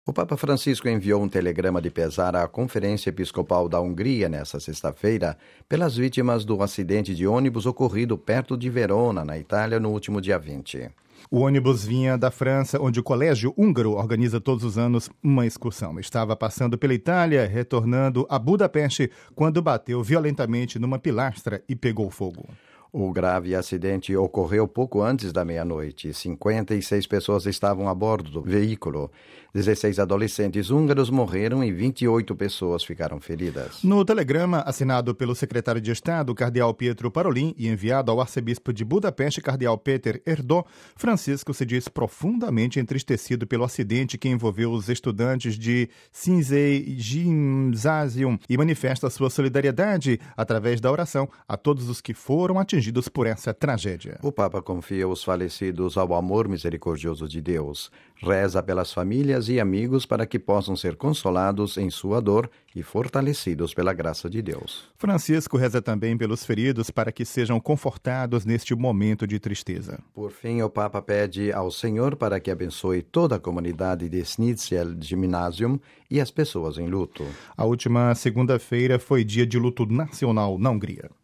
O Papa Francisco enviou um telegrama de pesar à Conferência Episcopal da Hungria nesta sexta-feira pelas vítimas do acidente de ônibus ocorrido perto de Verona, na Itália, no último dia 20. O ônibus vinha da França, onde o Colégio Húngaro organiza todos os anos uma excursão. Estava passando pela Itália, retornando a Budapeste, quando bateu violentamente numa pilastra e pegou fogo. O grave acidente ocorreu pouco antes da meia-noite. 56 pessoas estavam a bordo do veículo. 16 adolescentes húngaros morreram e 28 pessoas ficaram feridas. No telegrama, assinado pelo secretário de Estado, cardeal Pietro Parolin, e enviado ao arcebispo de Budapeste, cardeal Péter Erdő, Francisco se diz profundamente entristecido pelo acidente que envolveu os estudantes de Széchenyi Gymnasium e manifesta sua solidariedade através da oração a todos os que foram atingidos por essa tragédia. O Papa confia os falecidos ao amor misericordioso de Deus. Reza pelas famílias e amigos para que possam ser consolados em sua dor e fortalecidos pela graça de Deus. Francisco reza também pelos feridos para que sejam confortados neste momento de tristeza. Por fim, o Papa pede ao Senhor para que abençoe toda a comunidade de Széchenyi Gymnasium e as pessoas em luto. A última segunda-feira foi dia de luto nacional na Hungria.